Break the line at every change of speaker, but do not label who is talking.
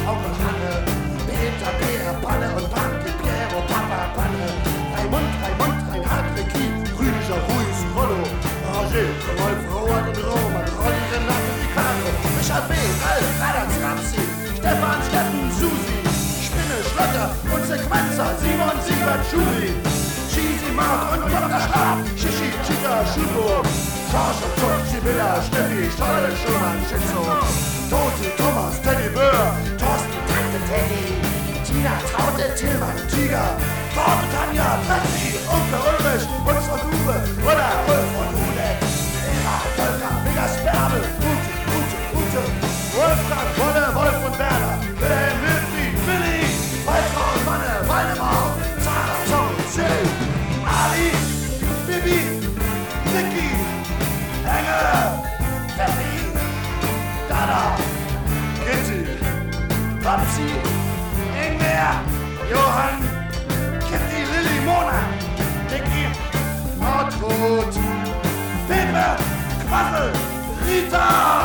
Onkel Hanne, Peter, Peer, Panne und Panke, Piero, Papa, Panne, Raimund, Reinhard, Ricky, Rüdiger, Ruiz, Rollo, Roger, Rolf, Roland und Roman, Rolli, Renate, Ricardo, Richard B., Ralf, Radans, Rapsi, Stefan, Steffen, Susi, Spinne, Schlotter und Sequenzer, Simon, Siebert, Schuli, Cheesy, Mark und Dr. Schlaf, Shishi, Chica, Schubo, George, Zuck, Sibylla, Steffi, Stoll, Schumann, Schitzo, Tote, Thomas, Teddy Böhr, Thorsten, Tante Teddy, Tina, Traute, Tillmann, Tiger, Torben, Tanja, Pepsi, Onkel Ulrich, Hutz und Uwe, Ulla, Ulf und Ude, Eva, Volker, Vegas, Bärbel, Ute, Wolfgang, Wolle, Wolf und Werner, Wilhelm, Wilfried, Willi, Waltraud, Manne, Waldemar, Sarah, Tom, Jill, Ali, Bibi, Niki, Engel, Peppi, Dada, Kitty, Babsi, Ingwer, Johann, Kitty, Lilly, Mona, Dicky, Hartrud, Pepe, Quassel, Rita.